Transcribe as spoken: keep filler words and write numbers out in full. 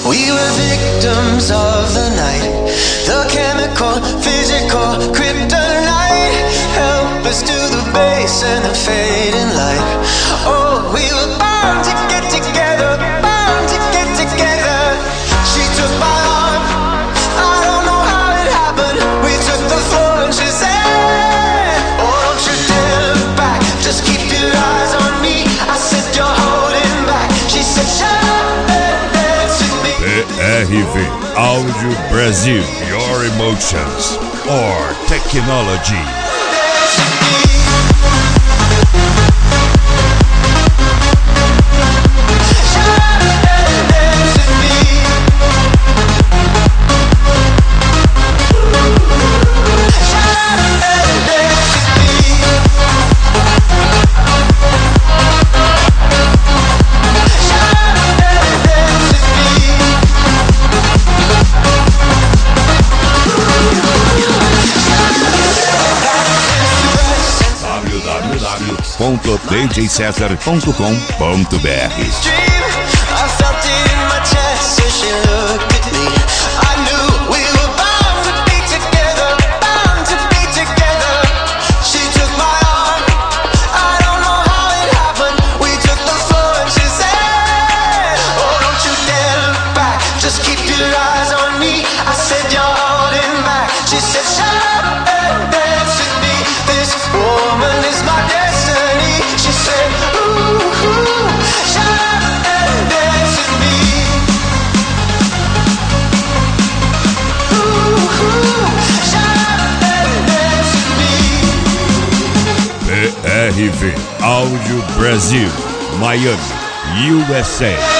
We were victims of the night, the chemical, physical, kryptonite, helpless to the base and the fading light. Oh, we were bound to get together, bound to get together. She took my arm, I don't know how it happened. We took the floor and she said, oh, don't you dare look back, just keep your eyes on me. I said, you're holding back. She said, shut up and dance with me. P R V Áudio Brasil, your emotions or technology. ponto d j cesar ponto com ponto b r. P R V Áudio Brasil, Miami, U S A.